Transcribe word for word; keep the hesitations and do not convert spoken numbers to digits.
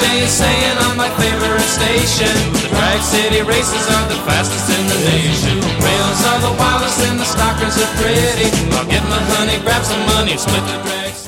J is saying on my favorite station, the Drag City races are the fastest in the nation. Rails are the wildest and the stockers are pretty. I'll get my honey, grab some money, split the drag.